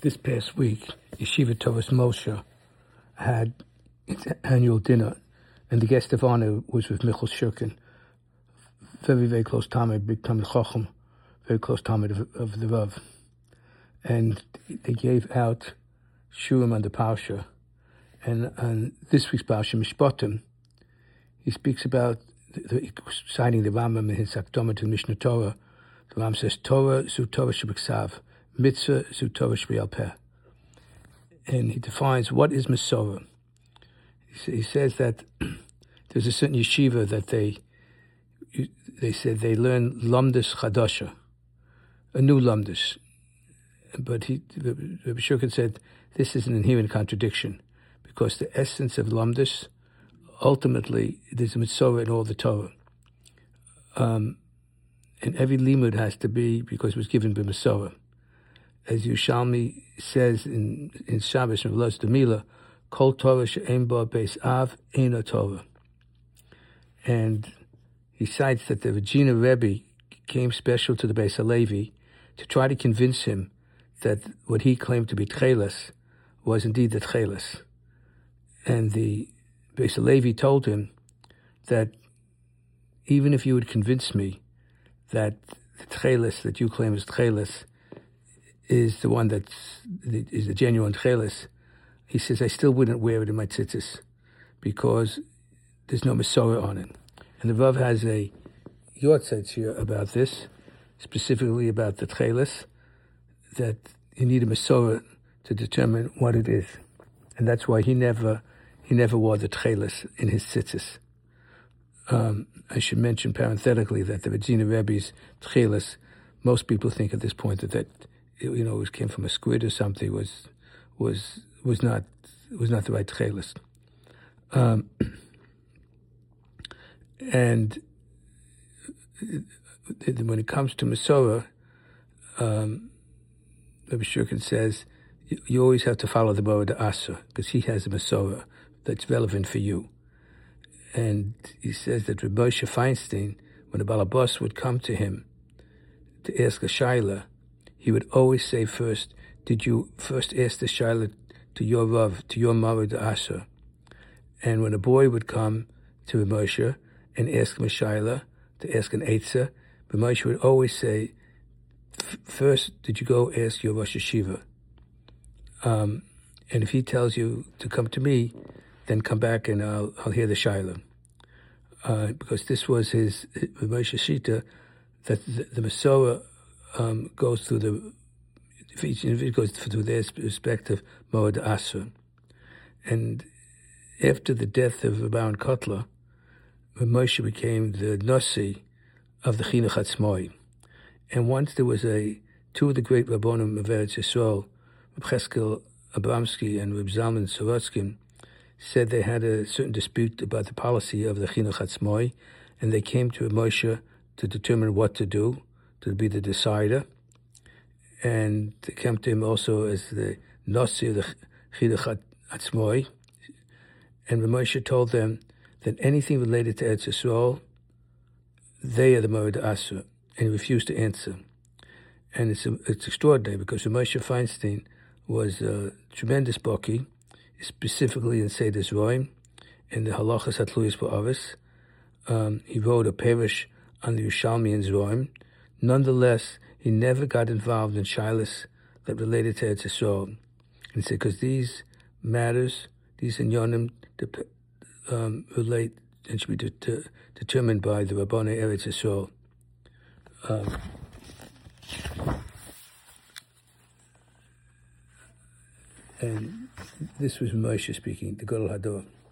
This past week, Yeshiva Torah Moshe had its annual dinner, and the guest of honor was with Michal Shurkin, very, very close Talmud, big Talmud Chacham, very close Talmud of the Rav. And they gave out Shurim on the Parsha. And on this week's Parsha, Mishpatim, he speaks about, citing the Rambam in his Akdama to the Mishnah Torah. The Rambam says, Torah zu Torah shebiksav, mitzvah zu Torah shebi'al peh. And he defines what is Masorah. He says that there's a certain yeshiva that they said they learn Lamdus Chadasha, a new Lamdus. But Rabbi Shurkin said this is an inherent contradiction, because the essence of Lamdus, ultimately, there's a Mitzvah in all the Torah. And every limud has to be because it was given by Mitzvah. As Yerushalmi says in Shabbos, in Velos Demila, Kol Torah she'en ba beis av eina Torah. And he cites that the Regina Rebbe came special to the Beis HaLevi to try to convince him that what he claimed to be Tcheles was indeed the Tcheles. And the Beis HaLevi told him that even if you would convince me that the Tcheles that you claim is Tcheles is the one that is the genuine Tcheles, he says, I still wouldn't wear it in my tzitzis because there's no Masorah on it. And the Rav has a yortzeit here about this, specifically about the Tcheles, that you need a Masorah to determine what it is. And that's why he never wore the Tcheles in his tzitzis. I should mention parenthetically that the Regina Rebbe's Tcheles, most people think at this point that it came from a squid or something, was not the right Tcheles. And when it comes to Masorah, Rabbi Shurkin says you always have to follow the Borah D'Asra, because he has a Masorah that's relevant for you. And he says that Rabbi Moshe Feinstein, when the Balabas would come to him to ask a shaila, he would always say first, did you first ask the shaila to your Rav, to your Borah D'Asra? And when a boy would come to Rabbi Moshe and ask him a shaila, to ask an eitzah, Rabbi Moshe would always say, first, did you go ask your Rosh Yeshiva? And if he tells you to come to me, then come back and I'll hear the shaila. Because this was his Moshe Shita, that the Masorah goes through it goes through their respective Borah D'Asra. And after the death of Baron Kotler, Moshe became the Nasi of the Chinuch Atzmoi. And once there was two of the great Rabbonim of Eretz Yisrael, Reb Cheskel Abramsky and Reb Zalman Sorotskin, said they had a certain dispute about the policy of the Chinuch Atzmoi, and they came to Moshe to determine what to do, to be the decider. And they came to him also as the Nasi of the Chinuch Atzmoi. And Moshe told them that anything related to Eretz Yisrael, they are the Borah D'Asra, and he refused to answer. And it's extraordinary, because Moshe Feinstein was a tremendous baki, specifically in Seder Zroim, in the Halachas Hatluyas Ba'aris. He wrote a parish on the Yerushalmi and Zroim. Nonetheless, he never got involved in shilas that related to Eretz Yisrael. And he said, because these matters, these inyonim, relate and should be determined by the Rabbanei Eretz Yisrael. And this was Moshe speaking, the Gadol Hador.